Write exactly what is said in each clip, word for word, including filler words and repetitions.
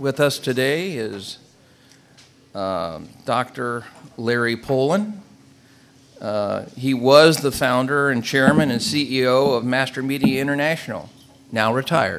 with us today is uh, Doctor Larry Poland. Uh, he was the founder and chairman and C E O of Master Media International, now retired.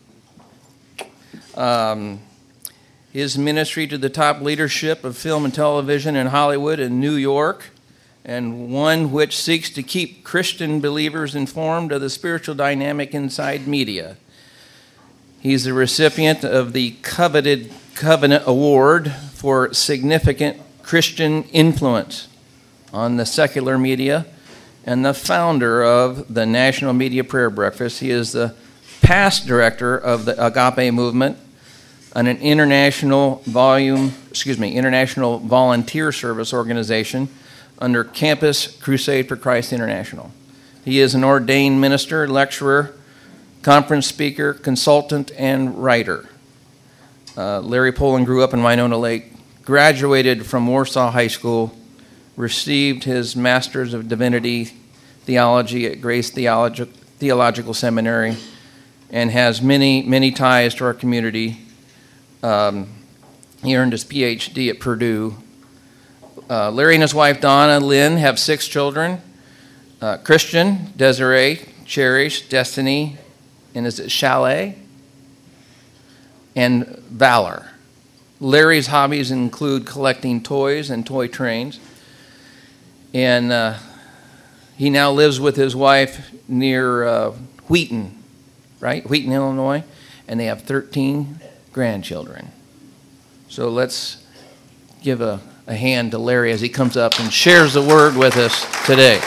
Um, his ministry to the top leadership of film and television in Hollywood and New York, and one which seeks to keep Christian believers informed of the spiritual dynamic inside media. He's the recipient of the coveted Covenant Award for significant Christian influence on the secular media and the founder of the National Media Prayer Breakfast. He is the past director of the Agape Movement, an international volume, excuse me, international volunteer service organization under Campus Crusade for Christ International. He is an ordained minister, lecturer, conference speaker, consultant, and writer. Uh, Larry Poland grew up in Winona Lake, graduated from Warsaw High School, received his Master's of Divinity Theology at Grace Theologi- Theological Seminary, and has many, many ties to our community. Um, he earned his P H D at Purdue. Uh, Larry and his wife, Donna Lynn, have six children. Uh, Christian, Desiree, Cherish, Destiny, and is it Chalet? And Valor. Larry's hobbies include collecting toys and toy trains. And uh, he now lives with his wife near uh, Wheaton, right? Wheaton, Illinois. And they have thirteen grandchildren. So let's give a, a hand to Larry as he comes up and shares the word with us today.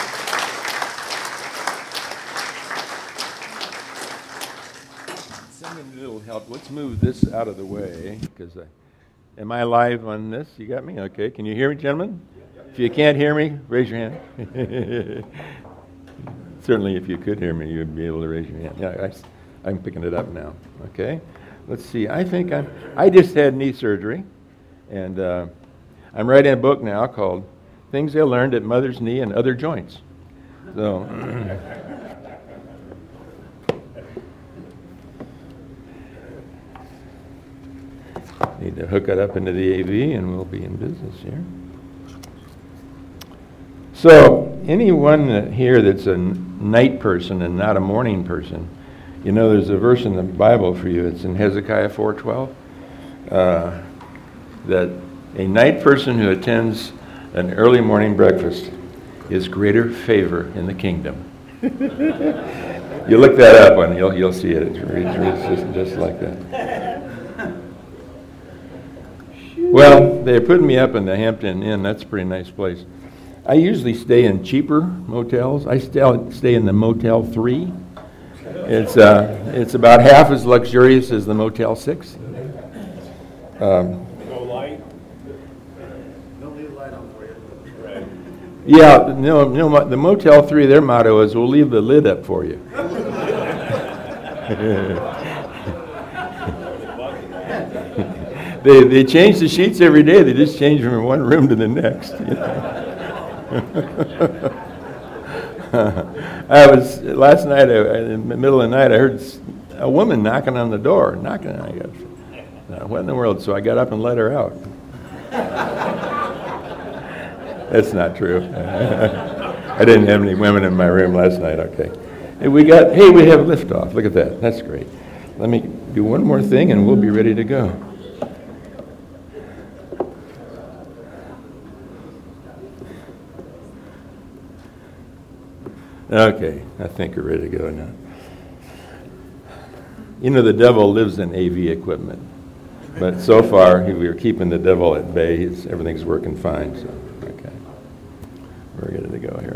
Sending a little help. Let's move this out of the way, because I, am I live on this? You got me? Okay. Can you hear me, gentlemen? If you can't hear me, raise your hand. Certainly, if you could hear me, you'd be able to raise your hand. Yeah, I, I'm picking it up now. Okay. Let's see. I think I'm. I just had knee surgery, and uh, I'm writing a book now called "Things I Learned at Mother's Knee and Other Joints." So. Need to hook it up into the A V, and we'll be in business here. So, anyone that here that's a night person and not a morning person, you know there's a verse in the Bible for you. It's in Hezekiah four twelve, uh, that a night person who attends an early morning breakfast is greater favor in the kingdom. You look that up and you'll you'll see it. It's, it's just, just like that. Well, they're putting me up in the Hampton Inn. That's a pretty nice place. I usually stay in cheaper motels. I stay, stay in the Motel three. It's uh, it's about half as luxurious as the Motel six. Um, no light? Don't leave the light on for you. Right. Yeah, no, no. The Motel three, their motto is, we'll leave the lid up for you. They they change the sheets every day. They just change from one room to the next. You know? I was last night I, in the middle of the night. I heard a woman knocking on the door, knocking. I go, what in the world? So I got up and let her out. That's not true. I didn't have any women in my room last night. Okay, hey, we got. Hey, we have liftoff. Look at that. That's great. Let me do one more thing, and we'll be ready to go. Okay, I think we're ready to go now. You know, the devil lives in A V equipment, but so far we're keeping the devil at bay. He's, everything's working fine, so okay. We're ready to go here.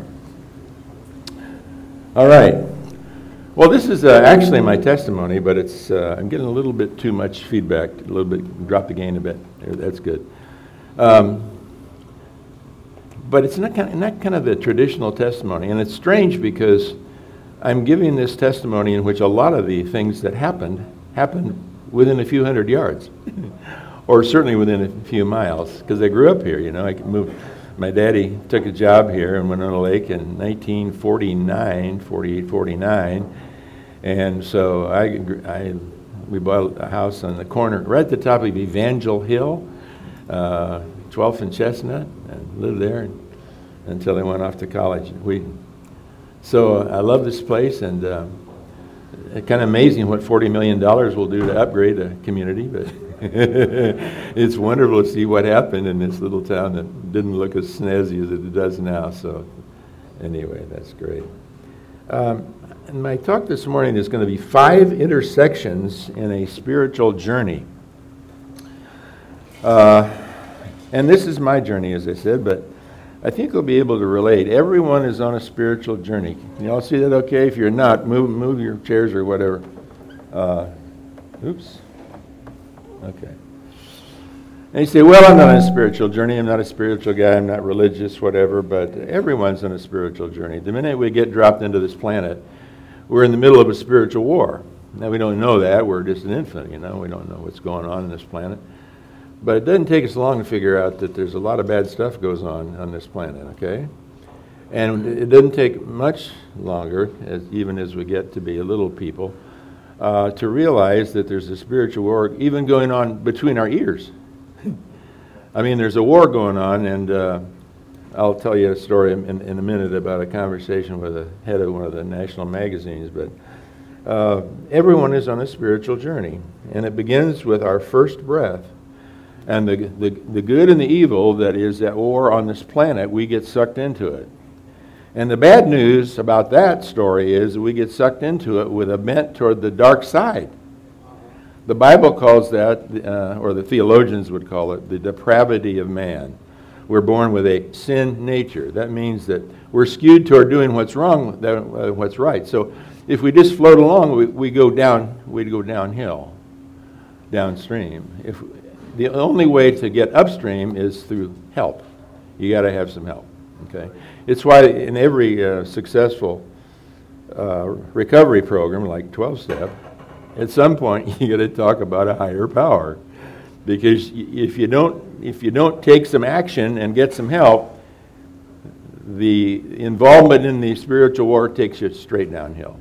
All right. Well, this is uh, actually my testimony, but it's uh, I'm getting a little bit too much feedback, a little bit, drop the gain a bit. That's good. Um, But it's not kind, of, not kind of the traditional testimony. And it's strange because I'm giving this testimony in which a lot of the things that happened, happened within a few hundred yards. Or certainly within a few miles. Because I grew up here, you know. I moved. My daddy took a job here in Winona Lake in nineteen forty-nine, forty-eight, forty-nine. And so I, I we bought a house on the corner, right at the top of Evangel Hill, uh, twelfth and Chestnut, and lived there until I went off to college in Wheaton. So uh, I love this place, and uh, it's kind of amazing what forty million dollars will do to upgrade a community, but it's wonderful to see what happened in this little town that didn't look as snazzy as it does now. So anyway, that's great. Um, and my talk this morning is going to be five intersections in a spiritual journey. Uh, and this is my journey, as I said, but I think we'll be able to relate. Everyone is on a spiritual journey. Can you all see that okay? If you're not, move move your chairs or whatever. Uh, oops. Okay. And you say, well, I'm not on a spiritual journey. I'm not a spiritual guy. I'm not religious, whatever. But everyone's on a spiritual journey. The minute we get dropped into this planet, we're in the middle of a spiritual war. Now, we don't know that. We're just an infant, you know. We don't know what's going on in this planet. But it doesn't take us long to figure out that there's a lot of bad stuff goes on on this planet, okay? And it doesn't take much longer, as, even as we get to be a little people, uh, to realize that there's a spiritual war even going on between our ears. I mean, there's a war going on, and uh, I'll tell you a story in, in a minute about a conversation with the head of one of the national magazines, but uh, everyone is on a spiritual journey, and it begins with our first breath. And the, the the good and the evil that is at war on this planet, we get sucked into it. And the bad news about that story is that we get sucked into it with a bent toward the dark side. The Bible calls that, uh, or the theologians would call it, the depravity of man. We're born with a sin nature. That means that we're skewed toward doing what's wrong, uh, what's right. So if we just float along, we, we go down, we go downhill, downstream. If The only way to get upstream is through help. You got to have some help. Okay, it's why in every uh, successful uh, recovery program, like twelve-step, at some point you got to talk about a higher power, because if you don't, if you don't take some action and get some help, the involvement in the spiritual war takes you straight downhill.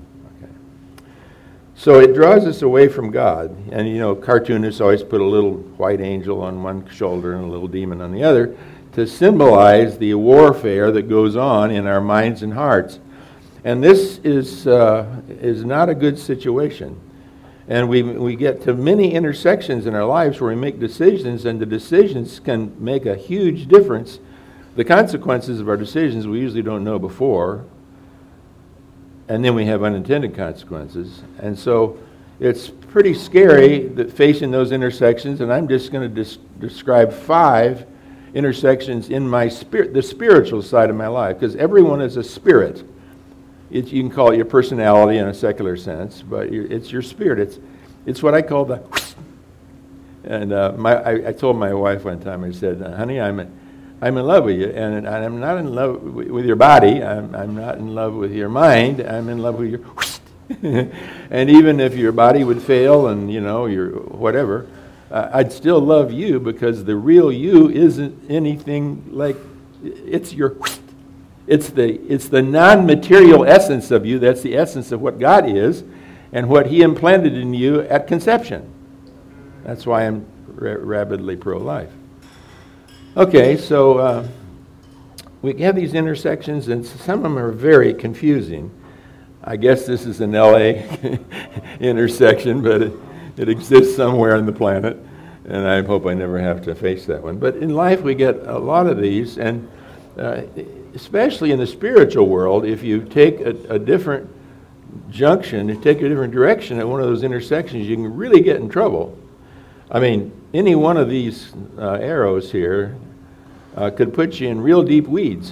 So it draws us away from God. And, you know, cartoonists always put a little white angel on one shoulder and a little demon on the other to symbolize the warfare that goes on in our minds and hearts. And this is uh, is not a good situation. And we we get to many intersections in our lives where we make decisions, and the decisions can make a huge difference. The consequences of our decisions we usually don't know before. And then we have unintended consequences. And so it's pretty scary that facing those intersections, and I'm just going to dis- describe five intersections in my spirit, the spiritual side of my life, because everyone is a spirit. It, you can call it your personality in a secular sense, but it's your spirit. It's it's what I call the... And uh, my, I, I told my wife one time, I said, honey, I'm... A, I'm in love with you, and I'm not in love with your body. I'm, I'm not in love with your mind. I'm in love with your... And even if your body would fail and, you know, your whatever, uh, I'd still love you, because the real you isn't anything like... It's your... It's the, it's the non-material essence of you. That's the essence of what God is and what He implanted in you at conception. That's why I'm ra- rabidly pro-life. Okay, so uh, we have these intersections, and some of them are very confusing. I guess this is an L A intersection, but it, it exists somewhere on the planet, and I hope I never have to face that one. But in life, we get a lot of these, and uh, especially in the spiritual world, if you take a, a different junction, you take a different direction at one of those intersections, you can really get in trouble. I mean, any one of these uh, arrows here uh, could put you in real deep weeds.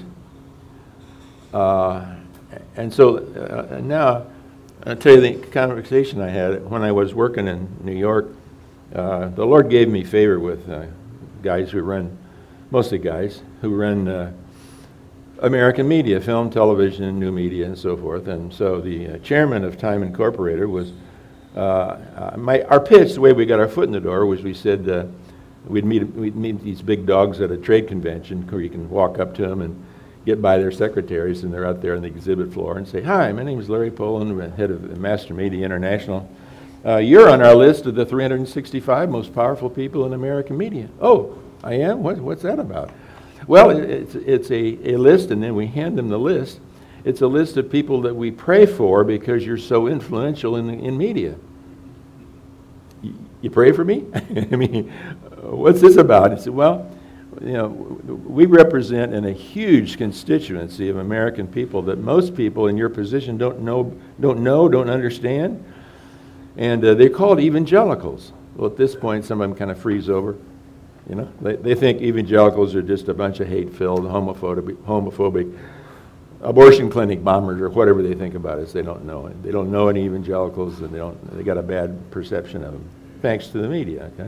Uh, and so uh, now, I'll tell you the conversation I had when I was working in New York. Uh, the Lord gave me favor with uh, guys who run, mostly guys, who run uh, American media, film, television, new media, and so forth. And so the uh, chairman of Time Incorporated was Uh, uh, my, our pitch, the way we got our foot in the door, was we said uh, we'd meet we'd meet these big dogs at a trade convention where you can walk up to them and get by their secretaries, and they're out there on the exhibit floor, and say, "Hi, my name is Larry Poland, head of Master Media International, Uh, you're on our list of the three hundred sixty-five most powerful people in American media. Oh, I am? What, what's that about? Well, it, it's, it's a, a list, and then we hand them the list. It's a list of people that we pray for because you're so influential in, in media. You, you pray for me? I mean, what's this about? I said, well, you know, we represent in a huge constituency of American people that most people in your position don't know, don't know, don't understand. And uh, they're called evangelicals. Well, at this point, some of them kind of freeze over. You know, they, they think evangelicals are just a bunch of hate-filled, homophobic, homophobic abortion clinic bombers or whatever they think about us. They don't know it. They don't know any evangelicals, and they don't. They got a bad perception of them, thanks to the media. Okay.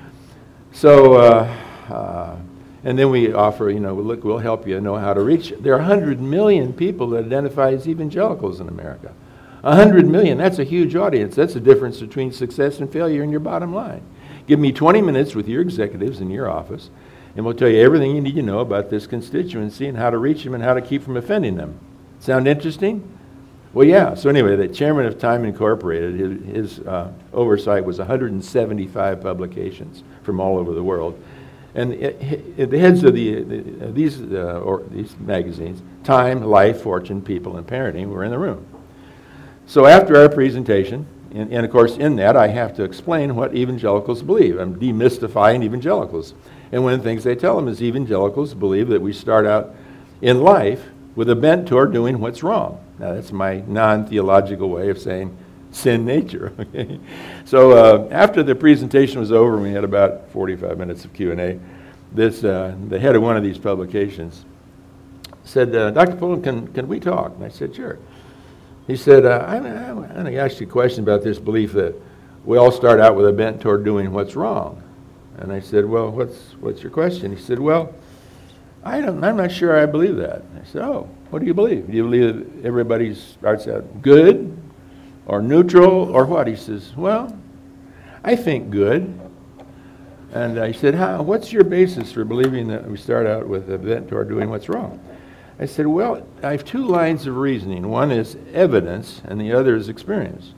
So, uh, uh, and then we offer, you know, look, we'll help you know how to reach. There are one hundred million people that identify as evangelicals in America. one hundred million, that's a huge audience. That's the difference between success and failure in your bottom line. Give me twenty minutes with your executives in your office, and we'll tell you everything you need to know about this constituency and how to reach them and how to keep from offending them. Sound interesting? Well, yeah. So anyway, the chairman of Time Incorporated, his, his uh, oversight was one hundred seventy-five publications from all over the world. And it, it, the heads of the, the, uh, these, uh, or these magazines, Time, Life, Fortune, People, and Parenting, were in the room. So after our presentation, and, and of course in that I have to explain what evangelicals believe. I'm demystifying evangelicals. And one of the things they tell them is evangelicals believe that we start out in life with a bent toward doing what's wrong. Now that's my non-theological way of saying sin nature. Okay? So uh, after the presentation was over, we had about forty-five minutes of Q and A. This, uh, the head of one of these publications said, uh, Doctor Pullen, can, can we talk? And I said, sure. He said, uh, I, I, I want to ask you a question about this belief that we all start out with a bent toward doing what's wrong. And I said, well, what's what's your question? He said, well, I don't, I'm not sure I believe that. I said, oh, what do you believe? Do you believe that everybody starts out good or neutral or what? He says, well, I think good. And I said, how, what's your basis for believing that we start out with a bent toward doing what's wrong? I said, well, I have two lines of reasoning. One is evidence, and the other is experience.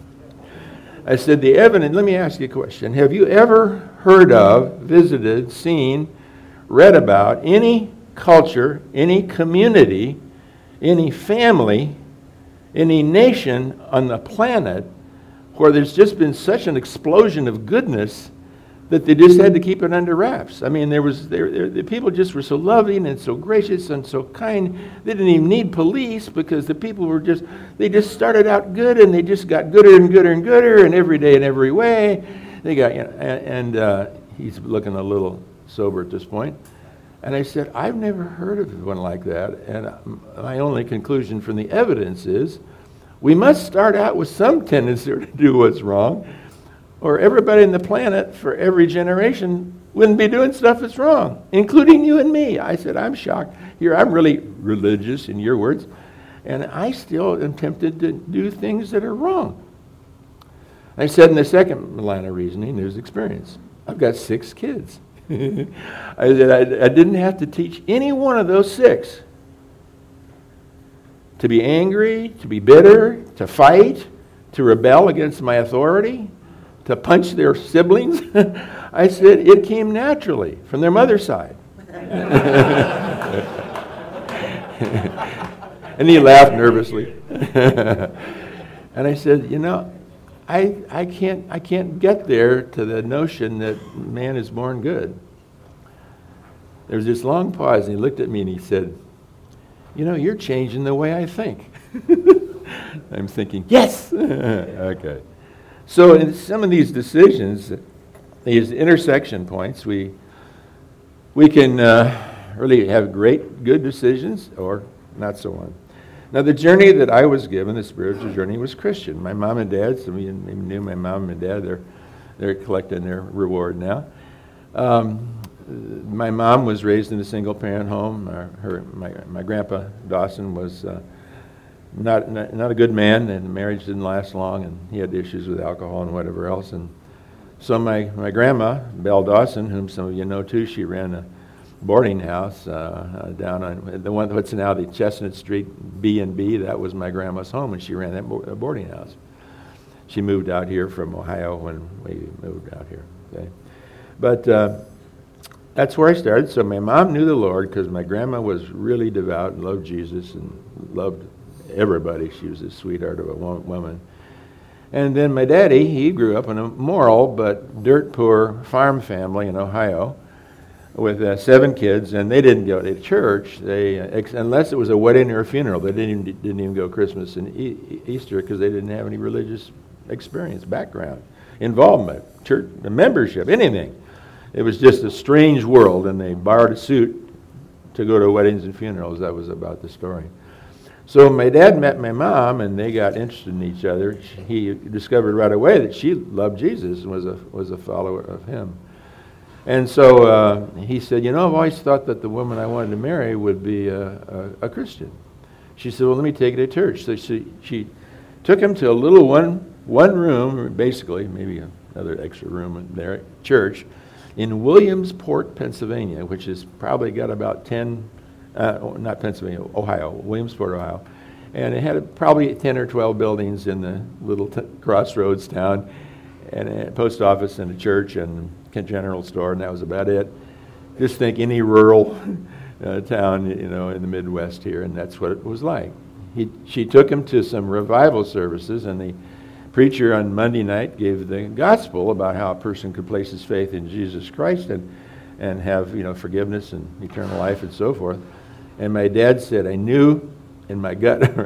I said, the evidence, let me ask you a question. Have you ever heard of, visited, seen, read about any culture, any community, any family, any nation on the planet where there's just been such an explosion of goodness that they just had to keep it under wraps? I mean, there was there, there, the people just were so loving and so gracious and so kind. They didn't even need police because the people were just, they just started out good and they just got gooder and gooder and gooder and every day in every way. They got, you know, and, and uh, he's looking a little sober at this point. And I said, I've never heard of one like that. And my only conclusion from the evidence is we must start out with some tendency to do what's wrong, or everybody on the planet for every generation wouldn't be doing stuff that's wrong, including you and me. I said, I'm shocked. Here, I'm really religious, in your words, and I still am tempted to do things that are wrong. I said in the second line of reasoning, there's experience. I've got six kids. I said, I, I didn't have to teach any one of those six to be angry, to be bitter, to fight, to rebel against my authority, to punch their siblings. I said, it came naturally from their mother's side. And he laughed nervously. And I said, you know, I I can't I can't get there to the notion that man is born good. There was this long pause, and he looked at me and he said, you know, you're changing the way I think. I'm thinking, yes! Okay. So in some of these decisions, these intersection points, we we can uh, really have great, good decisions or not so on. Now the journey that I was given, the spiritual journey, was Christian. My mom and dad, some of you knew my mom and dad, they're, they're collecting their reward now. Um, my mom was raised in a single-parent home. Her, her, my, my grandpa, Dawson, was uh, not, not not a good man, and the marriage didn't last long, and he had issues with alcohol and whatever else. And so my, my grandma, Belle Dawson, whom some of you know too, she ran a boarding house uh, uh, down on the one that's now the Chestnut Street B and B. That was my grandma's home, and she ran that bo- boarding house. she moved out here from Ohio when we moved out here. Okay, but uh, that's where I started. So my mom knew the Lord because my grandma was really devout and loved Jesus and loved everybody. She was a sweetheart of a woman. And then my daddy, he grew up in a moral but dirt poor farm family in Ohio with uh, seven kids, and they didn't go to church. They, uh, ex- unless it was a wedding or a funeral, they didn't even, didn't even go Christmas and e- Easter because they didn't have any religious experience, background, involvement, church membership, anything. It was just a strange world, and they borrowed a suit to go to weddings and funerals. That was about the story. So my dad met my mom, and they got interested in each other. He discovered right away that she loved Jesus and was a was a follower of him. And so uh, he said, you know, I've always thought that the woman I wanted to marry would be a, a, a Christian. She said, well, let me take you to church. So she she took him to a little one one room, basically, maybe another extra room in there at church, in Williamsport, Pennsylvania, which has probably got about ten. Uh, not Pennsylvania, Ohio, Williamsport, Ohio. And it had probably ten or twelve buildings in the little t- crossroads town, and a post office and a church and a general store, and that was about it. Just think any rural uh, town, you know, in the Midwest here, and that's what it was like. He, she took him to some revival services, and the preacher on Monday night gave the gospel about how a person could place his faith in Jesus Christ and, and have, you know, forgiveness and eternal life and so forth. And my dad said, I knew in my gut,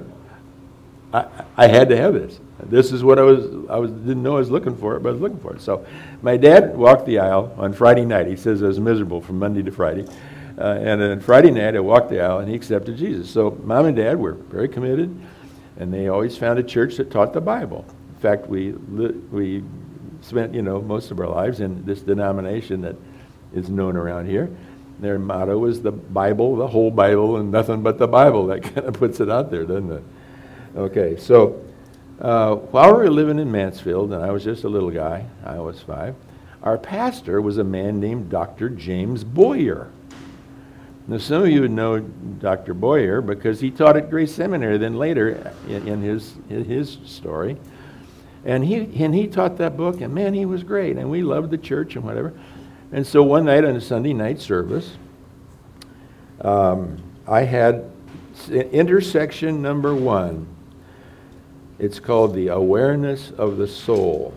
I, I had to have this. This is what I was, I was didn't know I was looking for it, but I was looking for it. So my dad walked the aisle on Friday night. He says I was miserable from Monday to Friday. Uh, and then Friday night, I walked the aisle, and he accepted Jesus. So Mom and Dad were very committed, and they always found a church that taught the Bible. In fact, we li- we spent, you know, most of our lives in this denomination that is known around here. Their motto is the Bible, the whole Bible, and nothing but the Bible. That kind of puts it out there, doesn't it? Okay, so uh, while we were living in Mansfield, and I was just a little guy, I was five, our pastor was a man named Doctor James Boyer. Now, some of you would know Doctor Boyer because he taught at Grace Seminary, then later in, in his in his story. And he and he taught that book, and man, he was great, and we loved the church and whatever. And so one night on a Sunday night service, um, I had intersection number one. It's called the awareness of the soul.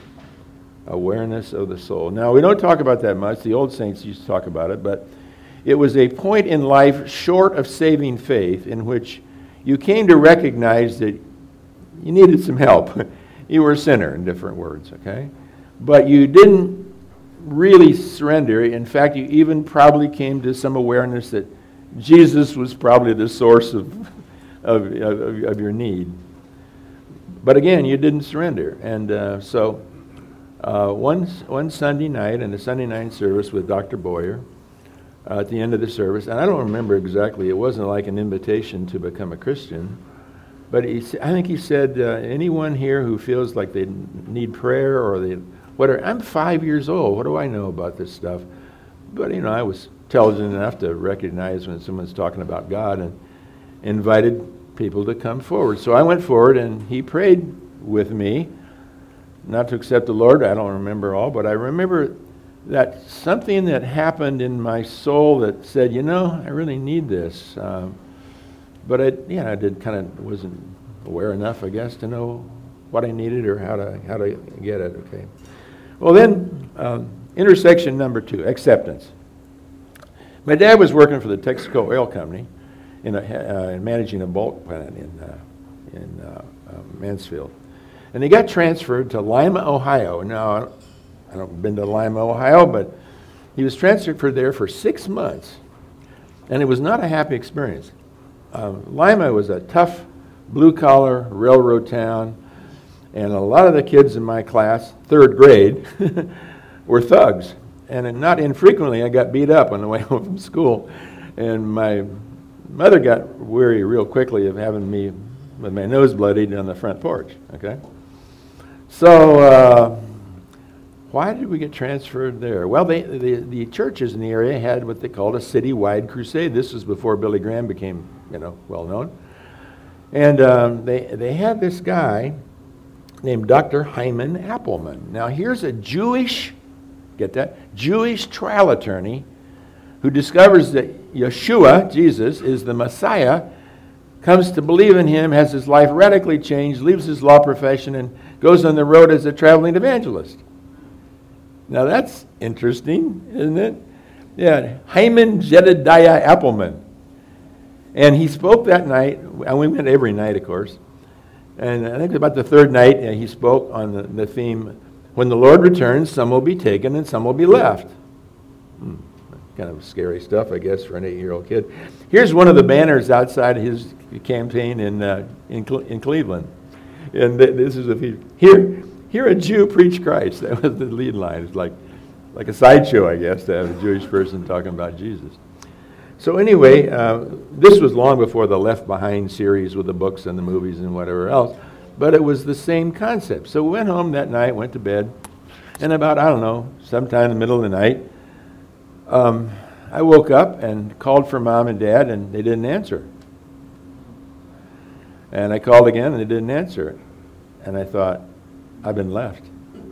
Awareness of the soul. Now, we don't talk about that much. The old saints used to talk about it, but it was a point in life short of saving faith in which you came to recognize that you needed some help. You were a sinner, in different words, okay? But you didn't really surrender. In fact, you even probably came to some awareness that Jesus was probably the source of, of, of, of your need. But again, you didn't surrender. And uh, so uh, one, one Sunday night, in a Sunday night service with Doctor Boyer, uh, at the end of the service, and I don't remember exactly, it wasn't like an invitation to become a Christian, but he, I think he said, uh, anyone here who feels like they need prayer or they whatever, I'm five years old, what do I know about this stuff? But, you know, I was intelligent enough to recognize when someone's talking about God and invited people to come forward. So I went forward, and he prayed with me, not to accept the Lord. I don't remember all, but I remember that something that happened in my soul that said, you know, I really need this. Um, but I, yeah, I did kind of wasn't aware enough, I guess, to know what I needed or how to how to get it. Okay. Well, then um, intersection number two, acceptance. My dad was working for the Texaco Oil Company, in, a, uh, managing a bulk plant in uh, in uh, uh, Mansfield, and he got transferred to Lima, Ohio. Now, I haven't been to Lima, Ohio, but he was transferred there for six months, and it was not a happy experience. Um, Lima was a tough, blue-collar railroad town, and a lot of the kids in my class, third grade, were thugs. And not infrequently, I got beat up on the way home from school, and my mother got weary real quickly of having me with my nose bloodied on the front porch. Okay, so. Uh, Why did we get transferred there? Well, they, the, the churches in the area had what they called a citywide crusade. This was before Billy Graham became, you know, well known. And um, they they had this guy named Doctor Hyman Appleman. Now here's a Jewish, get that, Jewish trial attorney who discovers that Yeshua, Jesus, is the Messiah, comes to believe in him, has his life radically changed, leaves his law profession, and goes on the road as a traveling evangelist. Now that's interesting, isn't it? Yeah, Hyman Jedediah Appleman. And he spoke that night, and we went every night, of course. And I think about the third night, uh, he spoke on the, the theme, when the Lord returns, some will be taken and some will be left. Hmm. Kind of scary stuff, I guess, for an eight-year-old kid. Here's one of the banners outside his campaign in uh, in, Cle- in Cleveland. And th- this is a here, hear a Jew preach Christ. That was the lead line. It's like, like a sideshow, I guess, to have a Jewish person talking about Jesus. So anyway, uh, this was long before the Left Behind series with the books and the movies and whatever else, but it was the same concept. So we went home that night, went to bed, and about, I don't know, sometime in the middle of the night, um, I woke up and called for Mom and Dad, and they didn't answer. And I called again, and they didn't answer. And I thought, I've been left.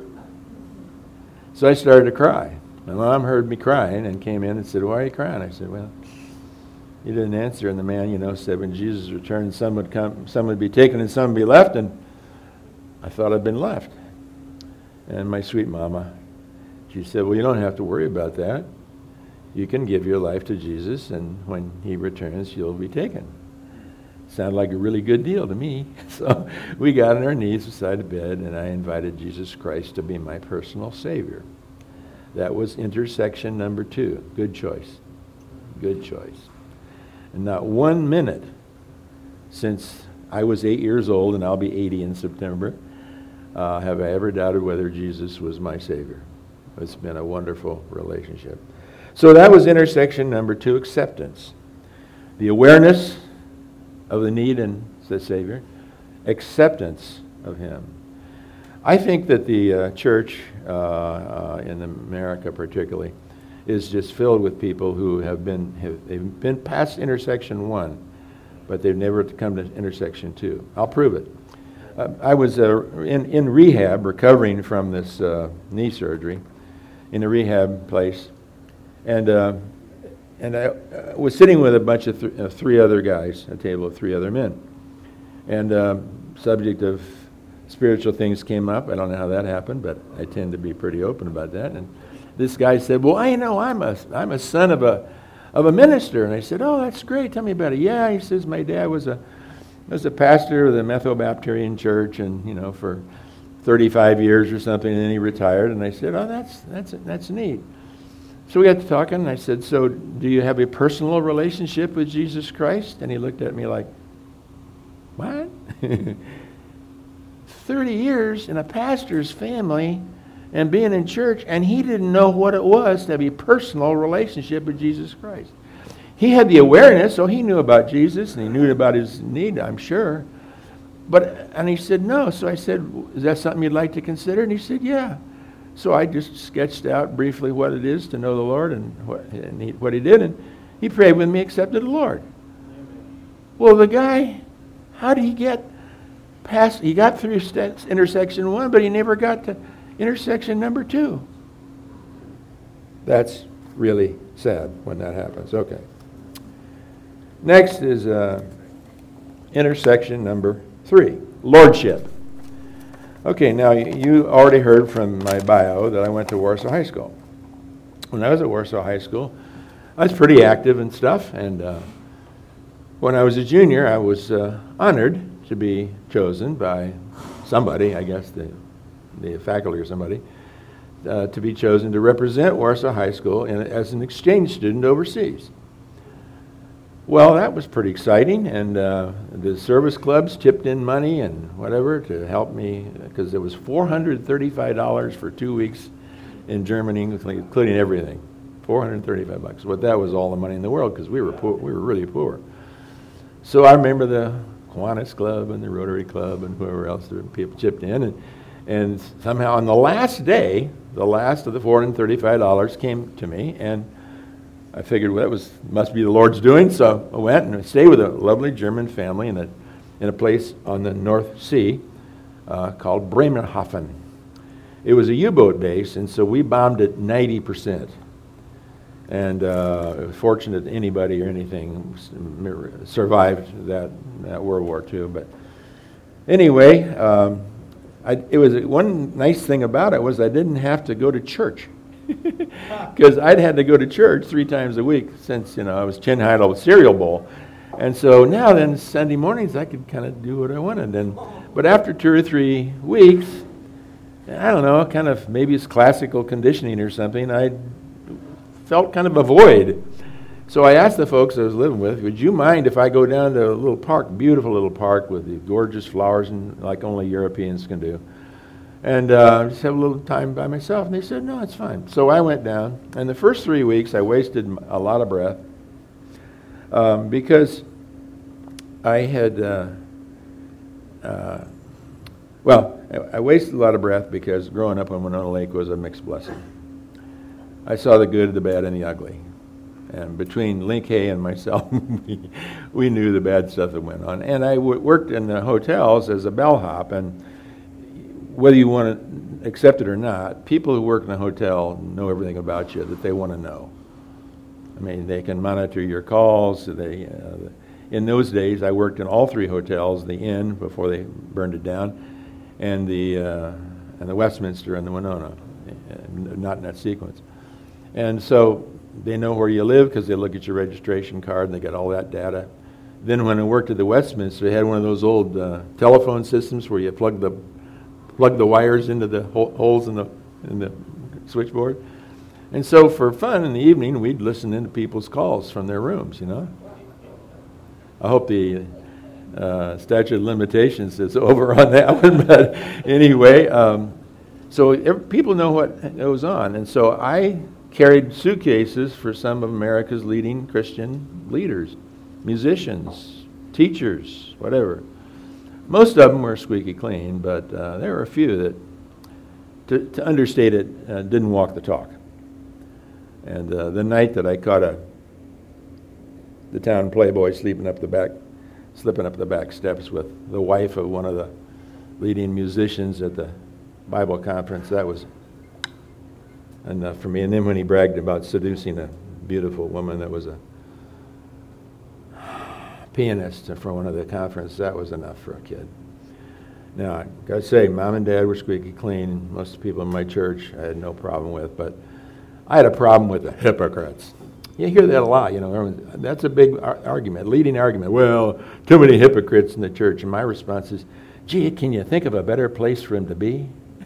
So I started to cry. My mom heard me crying and came in and said, why are you crying? I said, well, you didn't answer. And the man, you know, said when Jesus returned, some would come, some would be taken and some would be left. And I thought I'd been left. And my sweet mama, she said, well, you don't have to worry about that. You can give your life to Jesus, and when he returns, you'll be taken. Sounded like a really good deal to me. So we got on our knees beside the bed, and I invited Jesus Christ to be my personal Savior. That was intersection number two. Good choice. Good choice. And not one minute since I was eight years old, and I'll be eighty in September, uh, have I ever doubted whether Jesus was my Savior. It's been a wonderful relationship. So that was intersection number two, acceptance. The awareness of the need in the Savior, acceptance of him. I think that the uh, church, uh, uh, in America particularly, is just filled with people who have been, have, they've been past intersection one, but they've never come to intersection two. I'll prove it. Uh, I was uh, in, in rehab, recovering from this uh, knee surgery, in a rehab place, and uh, and I uh, was sitting with a bunch of th- uh, three other guys, a table of three other men, and uh, subject of spiritual things came up. I don't know how that happened, but I tend to be pretty open about that. And this guy said, "Well, I know I'm a I'm a son of a of a minister." And I said, "Oh, that's great. Tell me about it." Yeah, he says, "My dad was a was a pastor of the Methodist Church, and you know for thirty-five years or something, and then he retired." And I said, "Oh, that's that's that's neat." So we got to talking, and I said, "So do you have a personal relationship with Jesus Christ?" And he looked at me like, "What?" thirty years in a pastor's family and being in church, and he didn't know what it was to have a personal relationship with Jesus Christ. He had the awareness, so he knew about Jesus, and he knew about his need, I'm sure. But, and he said, no. So I said, is that something you'd like to consider? And he said, yeah. So I just sketched out briefly what it is to know the Lord and what, and he, what he did, and he prayed with me, accepted the Lord. Amen. Well, the guy, how did he get past, he got through st- intersection one, but he never got to intersection number two. That's really sad when that happens. Okay. Next is uh, intersection number three, lordship. Okay, now you already heard from my bio that I went to Warsaw High School. When I was at Warsaw High School, I was pretty active and stuff, and uh, when I was a junior, I was uh, honored to be chosen by somebody, I guess the, the faculty or somebody, uh, to be chosen to represent Warsaw High School in, as an exchange student overseas. Well, that was pretty exciting, and uh, the service clubs tipped in money and whatever to help me, because it was four hundred thirty-five dollars for two weeks in Germany, including everything. four hundred thirty-five bucks. But that was all the money in the world, because we were poor, we were really poor. So I remember the Kiwanis Club and the Rotary Club and whoever else the people chipped in, and and somehow on the last day, the last of the four hundred thirty-five dollars came to me, and I figured, well, that was must be the Lord's doing, so I went and stayed with a lovely German family in a in a place on the North Sea, uh, called Bremerhaven. It was a U-boat base, and so we bombed it ninety percent. And uh, fortunate anybody or anything survived that, that World War Two. But anyway, um, I, it was one nice thing about it was I didn't have to go to church, because I'd had to go to church three times a week since you know I was chin high to cereal bowl, and so now then Sunday mornings I could kind of do what I wanted. And but after two or three weeks, I don't know, kind of maybe it's classical conditioning or something, I felt kind of a void. So I asked the folks I was living with, would you mind if I go down to a little park, beautiful little park with the gorgeous flowers and like only Europeans can do, and uh, just have a little time by myself? And they said, no, it's fine. So I went down, and the first three weeks I wasted a lot of breath um, because I had, uh, uh, well, I, I wasted a lot of breath because growing up on Winona Lake was a mixed blessing. I saw the good, the bad, and the ugly. And between Link Hay and myself, we, we knew the bad stuff that went on. And I w- worked in the hotels as a bellhop, and whether you want to accept it or not, people who work in a hotel know everything about you that they want to know. I mean, they can monitor your calls. They, uh, in those days, I worked in all three hotels, the Inn before they burned it down, and the uh, and the Westminster and the Winona, uh, not in that sequence. And so they know where you live because they look at your registration card and they got all that data. Then when I worked at the Westminster, they had one of those old uh, telephone systems where you plug the plug the wires into the ho- holes in the in the switchboard. And so for fun in the evening, we'd listen into people's calls from their rooms, you know. I hope the uh, statute of limitations is over on that one, but anyway, um, so every, people know what goes on. And so I carried suitcases for some of America's leading Christian leaders, musicians, teachers, whatever. Most of them were squeaky clean, but uh, there were a few that, to, to understate it, uh, didn't walk the talk. And uh, the night that I caught a the town playboy sleeping up the back, slipping up the back steps with the wife of one of the leading musicians at the Bible conference, that was enough for me. And then when he bragged about seducing a beautiful woman that was a pianist for one of the conference, that was enough for a kid. Now, I gotta say, Mom and Dad were squeaky clean. Most of the people in my church I had no problem with, but I had a problem with the hypocrites. You hear that a lot, you know. That's a big ar- argument, leading argument. Well, too many hypocrites in the church. And my response is, gee, can you think of a better place for him to be?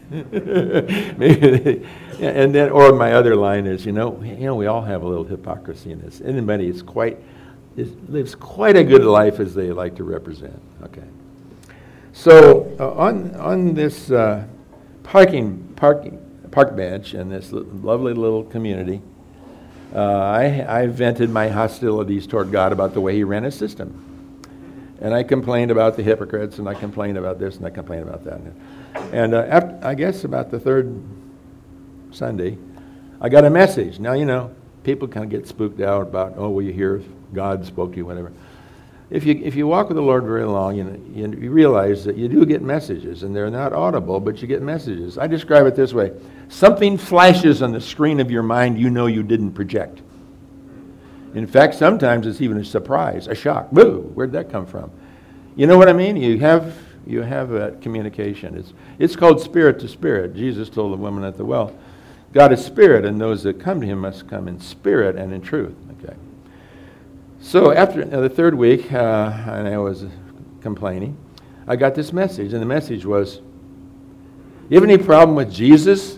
Maybe, and then, or my other line is, you know, you know, we all have a little hypocrisy in this. Anybody is quite is, lives quite a good life as they like to represent. Okay. So uh, on on this uh, parking parking park bench in this l- lovely little community, uh, I I vented my hostilities toward God about the way He ran His system, and I complained about the hypocrites, and I complained about this, and I complained about that. And uh, after, I guess about the third Sunday, I got a message. Now, you know, people kind of get spooked out about, oh, will you hear if God spoke to you, whatever. If you if you walk with the Lord very long, you know, you, you realize that you do get messages, and they're not audible, but you get messages. I describe it this way. Something flashes on the screen of your mind you know you didn't project. In fact, sometimes it's even a surprise, a shock. Boo, where'd that come from? You know what I mean? You have... You have that communication. It's it's called spirit to spirit. Jesus told the woman at the well, God is spirit, and those that come to Him must come in spirit and in truth. Okay. So after uh, the third week, uh, and I was complaining, I got this message, and the message was, "You have any problem with Jesus?"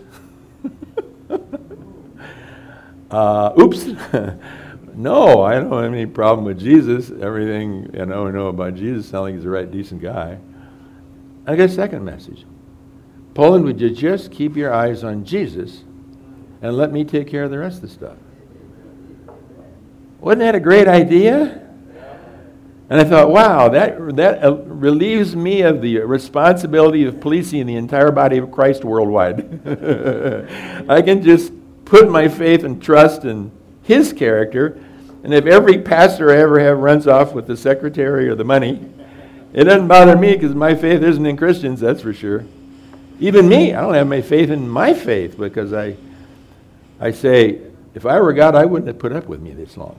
uh, oops. No, I don't have any problem with Jesus. Everything you know, I know about Jesus sounds like He's a right, decent guy. I got a second message. Poland, would you just keep your eyes on Jesus and let me take care of the rest of the stuff? Wasn't that a great idea? And I thought, wow, that that uh, relieves me of the responsibility of policing the entire body of Christ worldwide. I can just put my faith and trust in His character, and if every pastor I ever have runs off with the secretary or the money, It doesn't bother me because my faith isn't in Christians, that's for sure. Even me, I don't have my faith in my faith because I, I say, if I were God, I wouldn't have put up with me this long.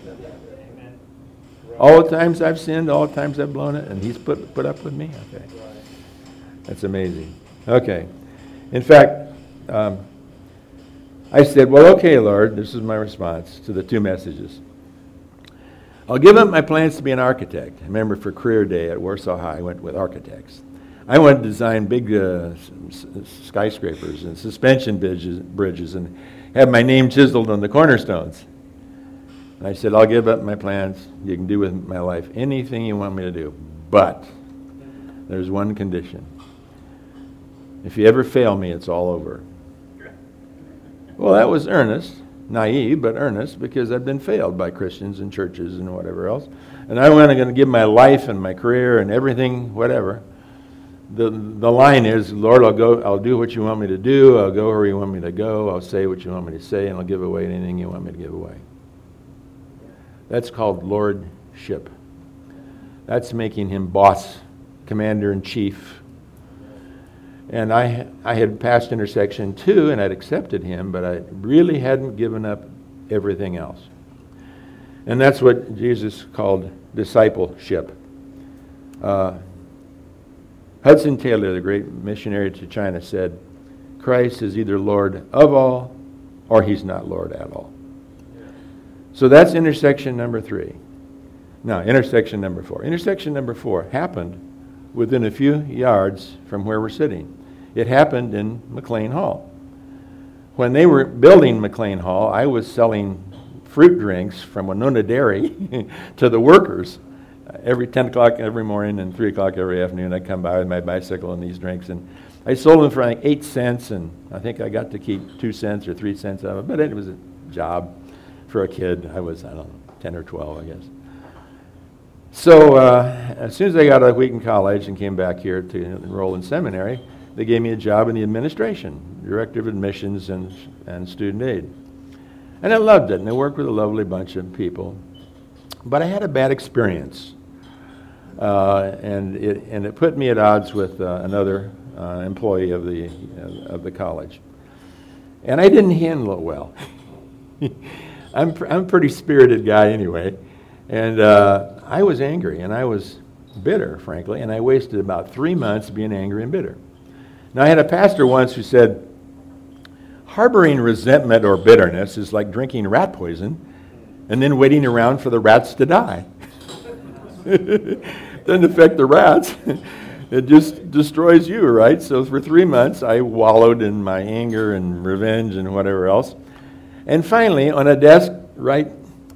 All the times I've sinned, all the times I've blown it, and he's put put up with me? Okay. That's amazing. Okay. In fact, um, I said, well, okay, Lord, this is my response to the two messages. I'll give up my plans to be an architect. I remember for career day at Warsaw High, I went with architects. I wanted to design big uh, s- skyscrapers and suspension bridges, bridges and have my name chiseled on the cornerstones. And I said, I'll give up my plans. You can do with my life anything you want me to do. But there's one condition. If you ever fail me, it's all over. Well, that was earnest, naive, but earnest, because I've been failed by Christians and churches and whatever else. And I wasn't going to give my life and my career and everything, whatever. The the line is, Lord, I'll go. I'll do what you want me to do. I'll go where you want me to go. I'll say what you want me to say, and I'll give away anything you want me to give away. That's called lordship. That's making him boss, commander-in-chief. And I I had passed intersection two, and I'd accepted him, but I really hadn't given up everything else. And that's what Jesus called discipleship. Uh, Hudson Taylor, the great missionary to China, said, Christ is either Lord of all, or he's not Lord at all. So that's intersection number three. Now, intersection number four. Intersection number four happened within a few yards from where we're sitting. It happened in McLean Hall. When they were building McLean Hall, I was selling fruit drinks from Winona Dairy to the workers. Uh, every ten o'clock every morning and three o'clock every afternoon, I'd come by with my bicycle and these drinks. And I sold them for like eight cents, and I think I got to keep two cents or three cents out of it. But it was a job for a kid. I was, I don't know, ten or twelve, I guess. So uh, as soon as I got out of Wheaton College and came back here to enroll in seminary, they gave me a job in the administration, director of admissions and, and student aid. And I loved it, and I worked with a lovely bunch of people. But I had a bad experience, uh, and it and it put me at odds with uh, another uh, employee of the uh, of the college. And I didn't handle it well. I'm pr- I'm a pretty spirited guy anyway, and uh, I was angry, and I was bitter, frankly, and I wasted about three months being angry and bitter. Now, I had a pastor once who said, harboring resentment or bitterness is like drinking rat poison and then waiting around for the rats to die. It doesn't affect the rats. It just destroys you, right? So for three months, I wallowed in my anger and revenge and whatever else. And finally, on a desk, right,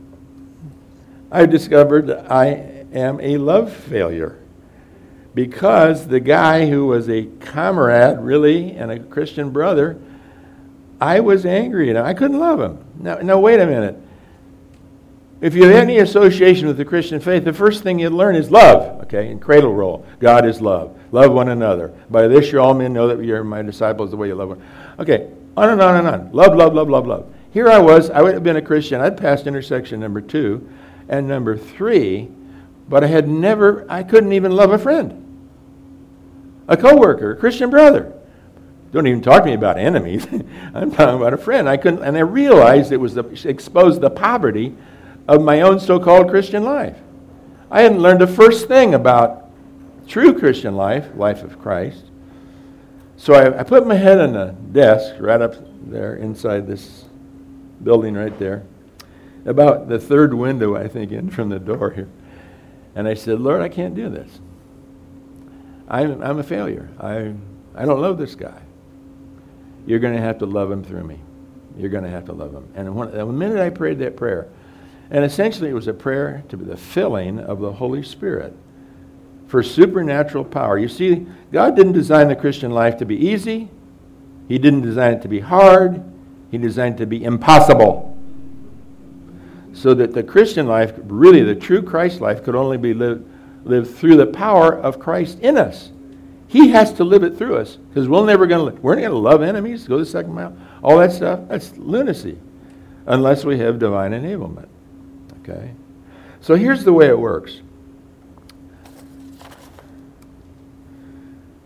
I discovered I am a love failure. Because the guy who was a comrade, really, and a Christian brother, I was angry and I couldn't love him. Now, now wait a minute. If you have any association with the Christian faith, the first thing you learn is love, okay? In cradle roll, God is love. Love one another. By this, you all men know that you're my disciples the way you love one. Okay, on and on and on. Love, love, love, love, love. Here I was. I would have been a Christian. I'd passed intersection number two and number three, but I had never, I couldn't even love a friend. A coworker, a Christian brother. Don't even talk to me about enemies. I'm talking about a friend. I couldn't, and I realized it was the, exposed the poverty of my own so-called Christian life. I hadn't learned the first thing about true Christian life, life of Christ. So I, I put my head on the desk right up there inside this building right there, about the third window, I think, in from the door here. And I said, Lord, I can't do this. I'm, I'm a failure. I I don't love this guy. You're going to have to love him through me. You're going to have to love him. And when, the minute I prayed that prayer, and essentially it was a prayer to be the filling of the Holy Spirit for supernatural power. You see, God didn't design the Christian life to be easy. He didn't design it to be hard. He designed it to be impossible. So that the Christian life, really the true Christ life, could only be lived live through the power of Christ in us. He has to live it through us, because we're never going to, we're not going to love enemies, go the second mile, all that stuff. That's lunacy, unless we have divine enablement. Okay? So here's the way it works.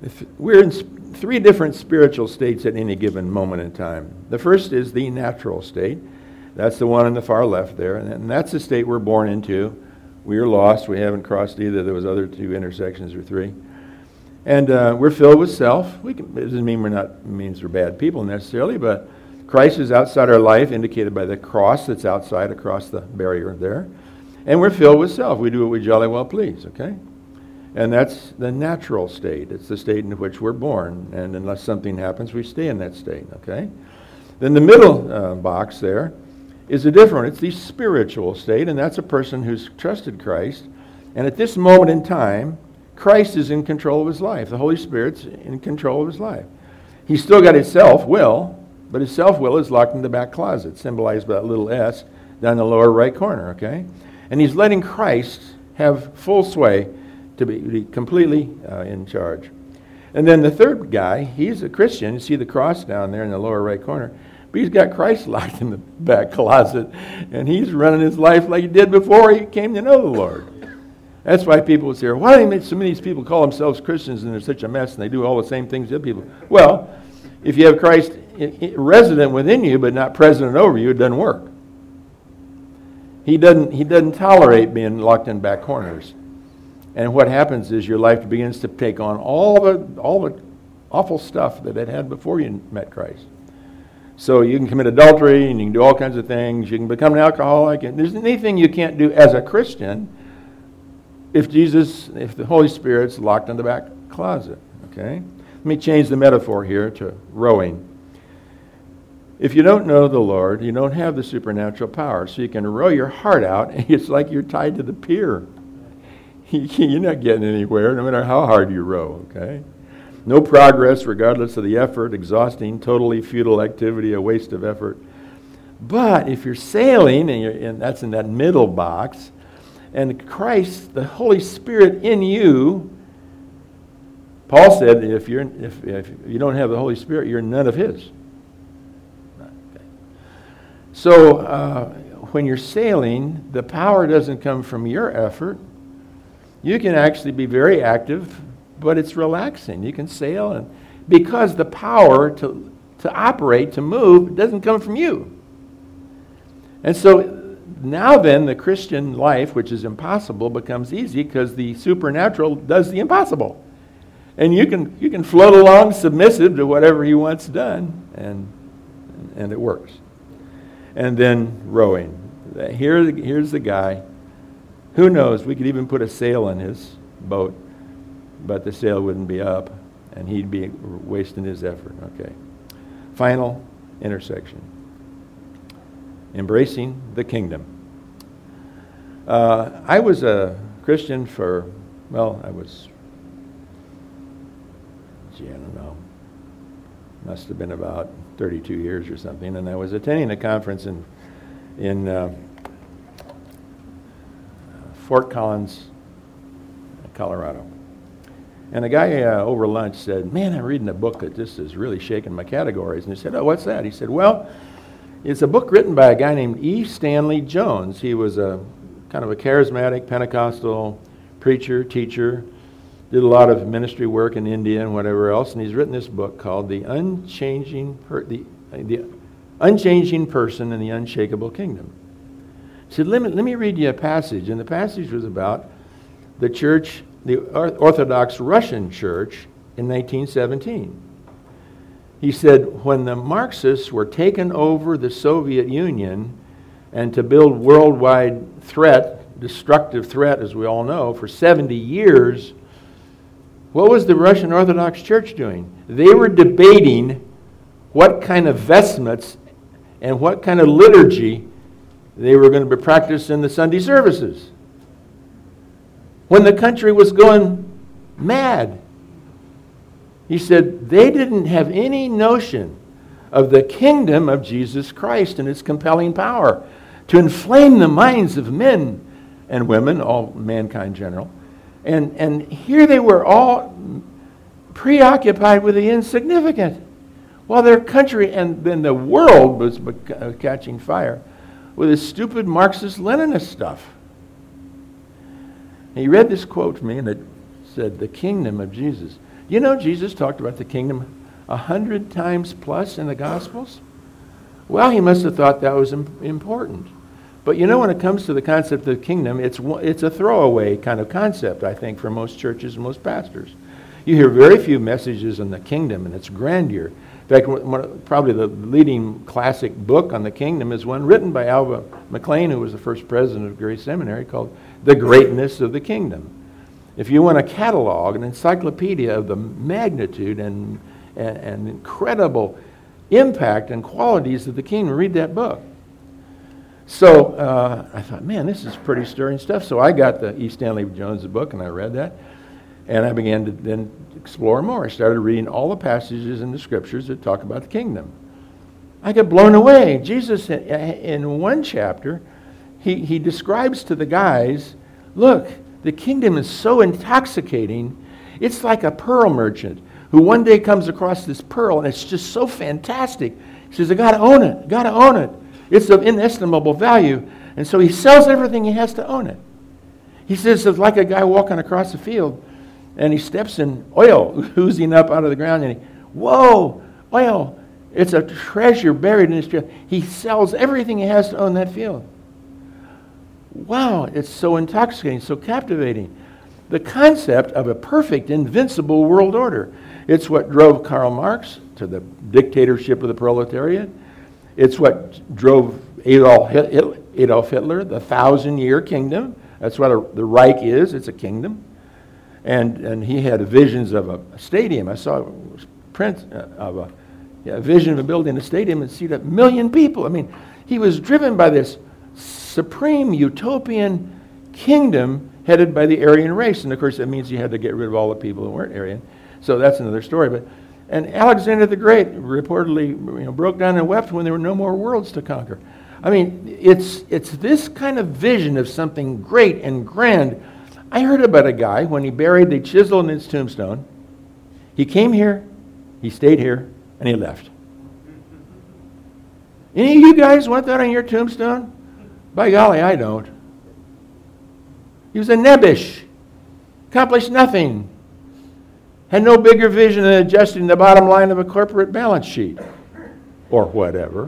If we're in sp- three different spiritual states at any given moment in time. The first is the natural state. That's the one on the far left there, and, and that's the state we're born into. We are lost. We haven't crossed either of those other two intersections or three. And uh, we're filled with self. We can, it doesn't mean we're not means we're bad people necessarily, but Christ is outside our life, indicated by the cross that's outside across the barrier there. And we're filled with self. We do what we jolly well please, okay? And that's the natural state. It's the state in which we're born. And unless something happens, we stay in that state, okay? Then the middle uh, box there is a different. It's the spiritual state, and that's a person who's trusted Christ. And at this moment in time, Christ is in control of his life. The Holy Spirit's in control of his life. He's still got his self-will, but his self-will is locked in the back closet, symbolized by that little S down in the lower right corner, okay? And he's letting Christ have full sway to be, be completely uh, in charge. And then the third guy, he's a Christian. You see the cross down there in the lower right corner. But he's got Christ locked in the back closet, and he's running his life like he did before he came to know the Lord. That's why people would say, why do so many of these people call themselves Christians and they're such a mess and they do all the same things as other people? Well, if you have Christ resident within you but not present over you, it doesn't work. He doesn't, he doesn't tolerate being locked in back corners. And what happens is your life begins to take on all the all the awful stuff that it had before you met Christ. So you can commit adultery and you can do all kinds of things. You can become an alcoholic. And there's anything you can't do as a Christian if Jesus, if the Holy Spirit's locked in the back closet. Okay? Let me change the metaphor here to rowing. If you don't know the Lord, you don't have the supernatural power. So you can row your heart out, and it's like you're tied to the pier. You're not getting anywhere, no matter how hard you row, okay? No progress, regardless of the effort, exhausting, totally futile activity, a waste of effort. But if you're sailing, and, you're, and that's in that middle box, and Christ, the Holy Spirit in you, Paul said, if you're if, if you don't have the Holy Spirit, you're none of His. Okay. So uh, when you're sailing, the power doesn't come from your effort. You can actually be very active, but it's relaxing. You can sail, and because the power to to operate, to move, doesn't come from you. And so now then, the Christian life, which is impossible, becomes easy because the supernatural does the impossible. And you can you can float along submissive to whatever He wants done, and and it works. And then rowing. Here, here's the guy. Who knows, we could even put a sail in his boat, but the sail wouldn't be up, and he'd be wasting his effort. Okay. Final intersection. Embracing the kingdom. Uh, I was a Christian for, well, I was, gee, I don't know, must have been about thirty-two years or something, and I was attending a conference in, in uh, Fort Collins, Colorado. And a guy uh, over lunch said, man, I'm reading a book that just is really shaking my categories. And he said, oh, what's that? He said, well, it's a book written by a guy named E. Stanley Jones. He was a kind of a charismatic Pentecostal preacher, teacher, did a lot of ministry work in India and whatever else. And he's written this book called The Unchanging, per- the, the Unchanging Person in the Unshakable Kingdom. He said, let me, let me read you a passage. And the passage was about the church, the Orthodox Russian church in nineteen seventeen. He said, when the Marxists were taking over the Soviet Union and to build worldwide threat, destructive threat, as we all know, for seventy years, what was the Russian Orthodox Church doing? They were debating what kind of vestments and what kind of liturgy they were going to be practiced in the Sunday services. When the country was going mad, he said they didn't have any notion of the kingdom of Jesus Christ and its compelling power to inflame the minds of men and women, all mankind in general. And, and here they were all preoccupied with the insignificant, while their country and then the world was catching fire with this stupid Marxist-Leninist stuff. And he read this quote to me, and it said, the kingdom of Jesus. You know, Jesus talked about the kingdom a hundred times plus in the Gospels. Well, he must have thought that was im- important. But you know, when it comes to the concept of the kingdom, it's it's a throwaway kind of concept, I think, for most churches and most pastors. You hear very few messages on the kingdom and its grandeur. In fact, one, probably the leading classic book on the kingdom is one written by Alva McLean, who was the first president of Grace Seminary, called The Greatness of the Kingdom. If you want a catalog, an encyclopedia of the magnitude and, and, and incredible impact and qualities of the kingdom, read that book. So uh, I thought, man, this is pretty stirring stuff. So I got the E. Stanley Jones book and I read that. And I began to then explore more. I started reading all the passages in the scriptures that talk about the kingdom. I got blown away. Jesus, in one chapter, he, he describes to the guys, look, the kingdom is so intoxicating, it's like a pearl merchant who one day comes across this pearl and it's just so fantastic. He says, I got to own it, got to own it. It's of inestimable value. And so he sells everything he has to own it. He says it's like a guy walking across the field and he steps in oil oozing up out of the ground and he, whoa, oil. It's a treasure buried in his field. He sells everything he has to own that field. Wow, it's so intoxicating, so captivating. The concept of a perfect, invincible world order. It's what drove Karl Marx to the dictatorship of the proletariat. It's what drove Adolf Hitler, the thousand-year kingdom. That's what a, the Reich is. It's a kingdom. And and he had visions of a, a stadium. I saw a print of a, yeah, a vision of building a stadium and seat a million people. I mean, he was driven by this supreme utopian kingdom headed by the Aryan race. And of course, that means he had to get rid of all the people who weren't Aryan. So that's another story. But And Alexander the Great reportedly you know, broke down and wept when there were no more worlds to conquer. I mean, it's it's this kind of vision of something great and grand. I heard about a guy, when he buried, they chiseled in his tombstone. He came here, he stayed here, and he left. Any of you guys want that on your tombstone? By golly, I don't. He was a nebbish, accomplished nothing. Had no bigger vision than adjusting the bottom line of a corporate balance sheet or whatever.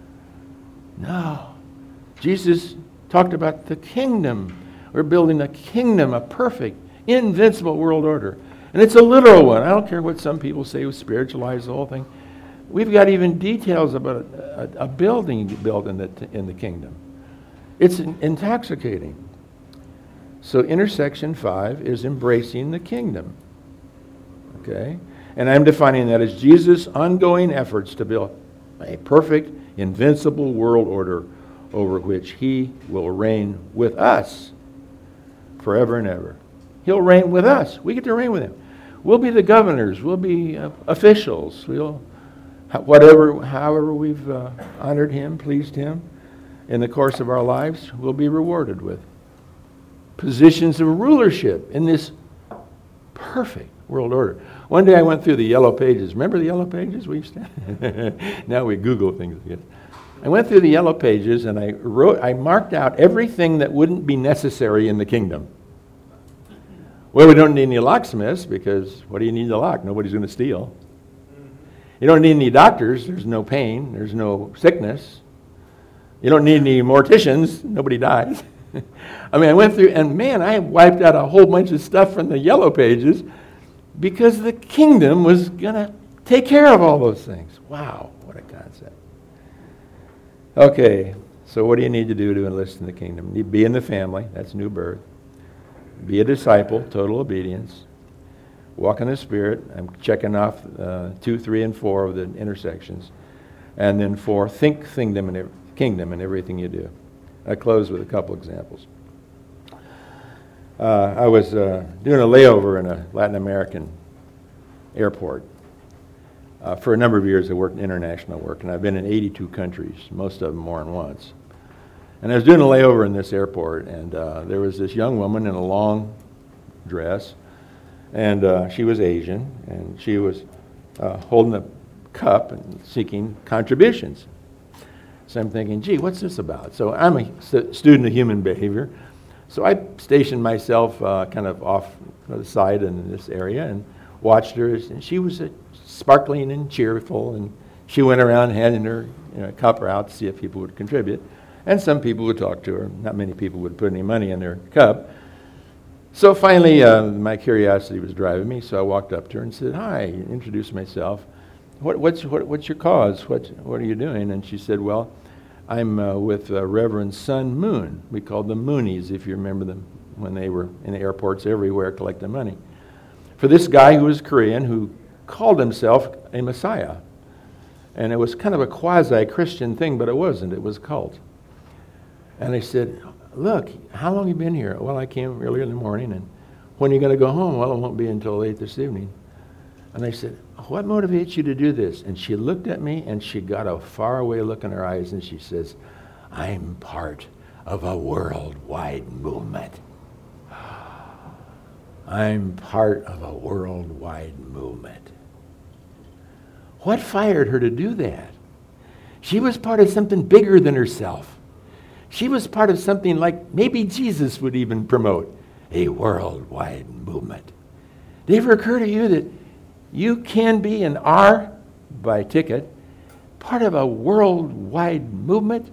No. Jesus talked about the kingdom. We're building a kingdom, a perfect, invincible world order. And it's a literal one. I don't care what some people say, we spiritualize the whole thing. We've got even details about a, a, a building built in the, in the kingdom. It's intoxicating. So intersection five is embracing the kingdom. Okay? And I'm defining that as Jesus' ongoing efforts to build a perfect, invincible world order over which he will reign with us forever and ever. He'll reign with us. We get to reign with him. We'll be the governors. We'll be uh, officials. We'll, whatever, however we've uh, honored him, pleased him in the course of our lives, we'll be rewarded with positions of rulership in this perfect world order. One day I went through the yellow pages. Remember the yellow pages we used to? Now we Google things again. I went through the yellow pages and I wrote, I marked out everything that wouldn't be necessary in the kingdom. Well, we don't need any locksmiths because what do you need to lock? Nobody's going to steal. You don't need any doctors. There's no pain. There's no sickness. You don't need any morticians. Nobody dies. I mean, I went through, and man, I wiped out a whole bunch of stuff from the yellow pages because the kingdom was going to take care of all those things. Wow, what a concept. Okay, so what do you need to do to enlist in the kingdom? You need to be in the family. That's new birth. Be a disciple, total obedience. Walk in the Spirit. I'm checking off uh, two, three, and four of the intersections. And then four, think kingdom in, kingdom in everything you do. I close with a couple examples. Uh, I was uh, doing a layover in a Latin American airport. Uh, for a number of years I worked in international work, and I've been in eighty-two countries, most of them more than once. And I was doing a layover in this airport, and uh, there was this young woman in a long dress, and uh, she was Asian, and she was uh, holding a cup and seeking contributions. So I'm thinking, gee, what's this about? So I'm a st- student of human behavior, so I stationed myself uh, kind of off to the side in this area and watched her, and she was uh, sparkling and cheerful, and she went around handing her you know, cup out to see if people would contribute. And some people would talk to her. Not many people would put any money in their cup. So finally, uh, my curiosity was driving me, so I walked up to her and said, "Hi," introduced myself. What, what's, what, what's your cause? What, what are you doing? And she said, "Well, I'm uh, with uh, Reverend Sun Moon." We called them Moonies, if you remember them, when they were in the airports everywhere collecting money. For this guy who was Korean, who called himself a Messiah. And it was kind of a quasi-Christian thing, but it wasn't. It was a cult. And I said, "Look, how long have you been here?" "Well, I came earlier in the morning." "And when are you going to go home?" "Well, it won't be until late this evening." And I said, "What motivates you to do this?" And she looked at me, and she got a faraway look in her eyes, and she says, "I'm part of a worldwide movement. I'm part of a worldwide movement." What fired her to do that? She was part of something bigger than herself. She was part of something like maybe Jesus would even promote, a worldwide movement. Did it ever occur to you that you can be and are, by ticket, part of a worldwide movement?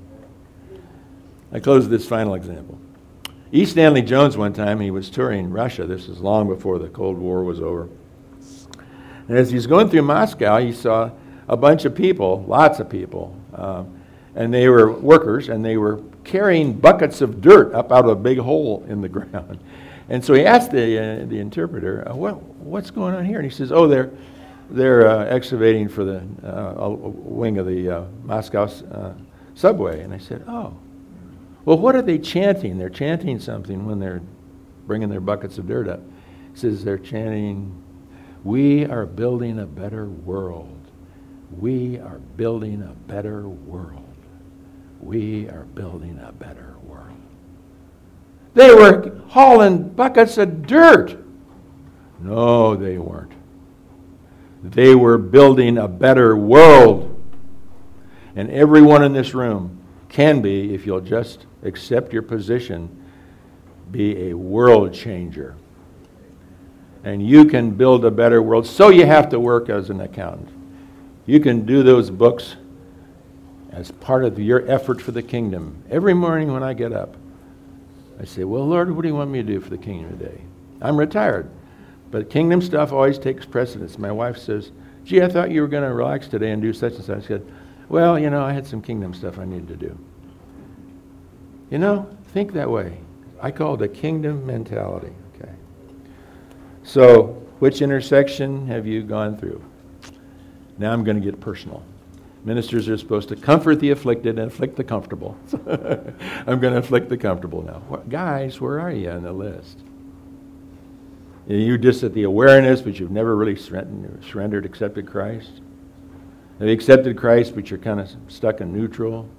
I close with this final example. E. Stanley Jones, one time, he was touring Russia. This was long before the Cold War was over. And as he was going through Moscow, he saw a bunch of people, lots of people, uh, and they were workers, and they were carrying buckets of dirt up out of a big hole in the ground. And so he asked the uh, the interpreter, uh, what, what's going on here? And he says, "Oh, they're they're uh, excavating for the uh, wing of the uh, Moscow uh, subway." And I said, "Oh, well, what are they chanting?" "They're chanting something when they're bringing their buckets of dirt up." He says, "They're chanting, 'We are building a better world. We are building a better world. We are building a better world.'" They were hauling buckets of dirt. No, they weren't. They were building a better world. And everyone in this room can be, if you'll just accept your position, be a world changer. And you can build a better world. So you have to work as an accountant. You can do those books as part of your effort for the kingdom. Every morning when I get up, I say, "Well, Lord, what do you want me to do for the kingdom today?" I'm retired, but kingdom stuff always takes precedence. My wife says, "Gee, I thought you were going to relax today and do such and such." I said, "Well, you know, I had some kingdom stuff I needed to do." You know, think that way. I call it a kingdom mentality. Okay. So, which intersection have you gone through? Now I'm going to get personal. Ministers are supposed to comfort the afflicted and afflict the comfortable. I'm going to afflict the comfortable now. What, guys, where are you on the list? You're just at the awareness, but you've never really surrendered, accepted Christ. Have you accepted Christ, but you're kind of stuck in neutral?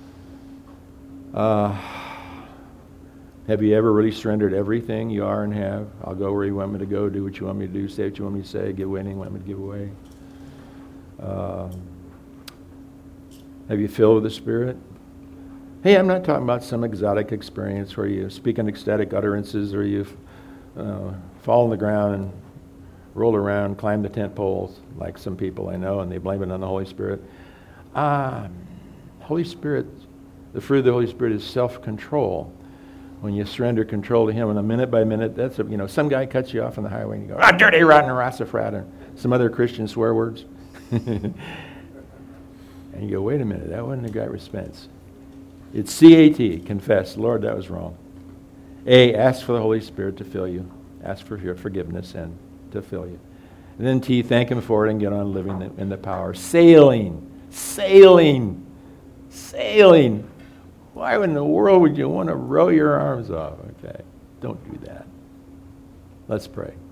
Uh, have you ever really surrendered everything you are and have? I'll go where you want me to go, do what you want me to do, say what you want me to say, give away anything you want me to give away. Uh, have you filled with the Spirit? Hey, I'm not talking about some exotic experience where you speak in ecstatic utterances or you uh, fall on the ground and roll around, climb the tent poles, like some people I know, and they blame it on the Holy Spirit. Uh, Holy Spirit, the fruit of the Holy Spirit is self-control. When you surrender control to Him, and a minute by minute, that's a, you know, some guy cuts you off on the highway and you go, "Ah, dirty, rotten, rassafrat," and some other Christian swear words. And you go, "Wait a minute, that wasn't a guy response." It's C A T, confess, "Lord, that was wrong." A, ask for the Holy Spirit to fill you. Ask for your forgiveness and to fill you. And then T, thank Him for it and get on living in the power. Sailing, sailing, sailing. Why in the world would you want to row your arms off? Okay, don't do that. Let's pray.